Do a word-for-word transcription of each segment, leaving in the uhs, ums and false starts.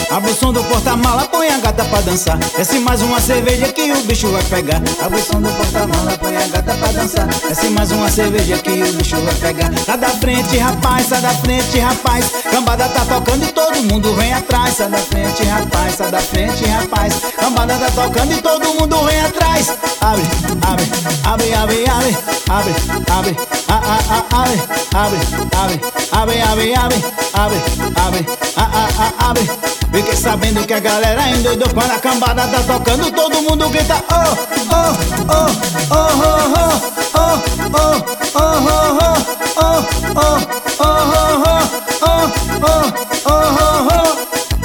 Abre o som do porta-mala, põe a gata pra dançar. Desce mais uma cerveja que o bicho vai pegar. Abre o som do porta-mala, põe a gata pra dançar. Desce mais uma cerveja que o bicho vai pegar. Sai da frente, rapaz, sai da frente, rapaz. Cambada tá tocando e todo mundo vem atrás. Sai da frente, rapaz, sai da frente, rapaz. Cambada tá tocando e todo mundo vem atrás. Abre, abre, abre, abre, abre, abre, abre, a, a, a, abre, abre, abre, abre, abre, abre, abre, abre, a, a, a, abre. Fiquei sabendo que a galera endoidou quando a cambada tá tocando, todo mundo grita oh, oh, oh, oh, oh, oh, oh, oh, oh, oh, oh, oh, oh, oh, oh, oh.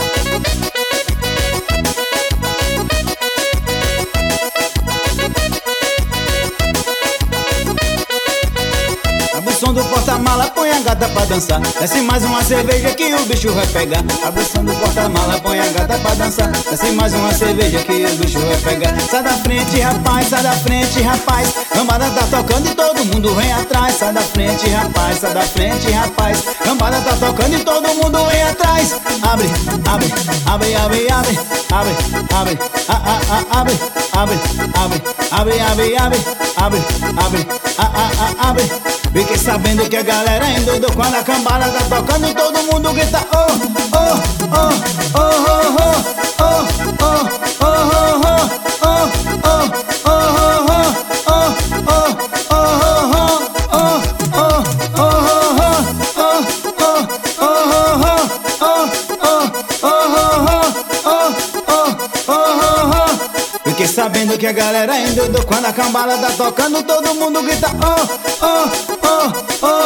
Abre o som do porta-mala, põe a gata pra dançar. Desce mais uma cerveja que o bicho vai pegar. Abre o som do porta-mala, põe a gata pra dançar. Desce mais uma cerveja que o bicho vai pegar. Sai da frente, rapaz, sai da frente, rapaz. Cambada tá tocando e todo mundo vem atrás. Sai da frente, rapaz, sai da frente, rapaz. Cambada tá tocando e todo mundo vem atrás. Abre, abre, abre, abre, abre, abre, abre, a, a, a, abre, abre, abre, abre, abre, abre, abre, abre, a, a, a, abre. Fiquei sabendo que a galera endoidou quando a cambada tá tocando e todo mundo grita oh, oh, oh, oh, oh, oh, oh, oh, oh, oh, oh, fiquei sabendo que a galera endoidou quando a cambada tá tocando, todo mundo grita oh, oh, oh, oh.